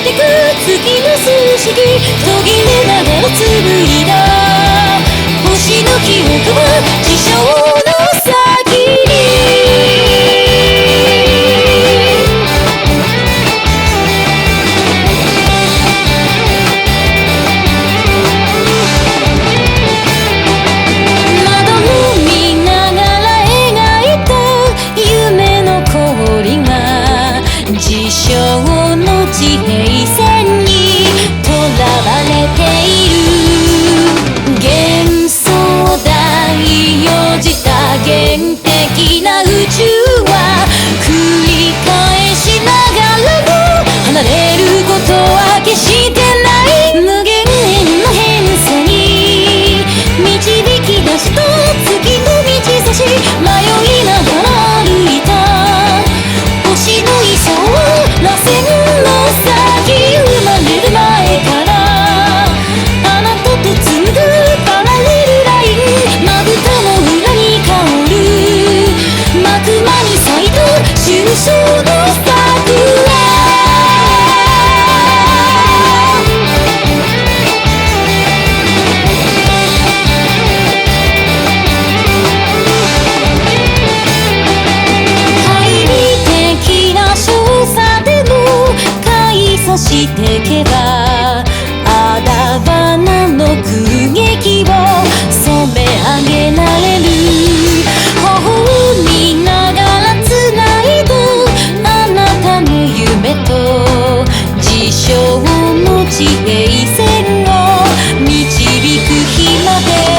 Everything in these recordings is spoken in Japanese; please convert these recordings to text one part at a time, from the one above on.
てく月の数式途切れながら紡いだ星の記憶は地上の先に地平線にとらわれている幻想大をじた原的な宇宙は繰り返しながらも離れることは決してない無限遠の変化に導き出した月の道差し迷いながら歩いた星の遺産を螺旋の先生まれる前からあなたと紡ぐパラレルラインまぶたの裏に香る幕間に咲いた春章の桜してけばあだ花の空撃を染め上げられる頬を見ながらつないだあなたの夢と事象の地平線を導く日まで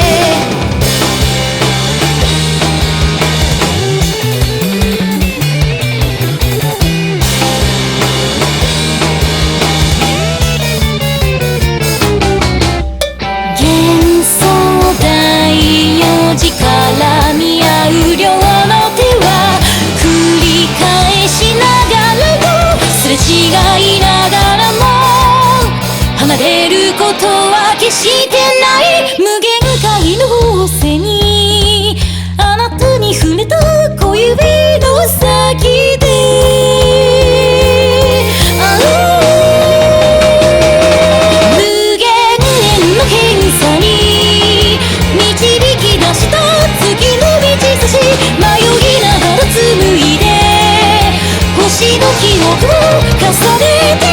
絡み合う両の手は繰り返しながらもすれ違いながらも離れることは決してない無限界の星にあなたに触れた小指の先で無限遠の偏差に導き出した月の道差し迷いながら紡いで星の記憶を重ねて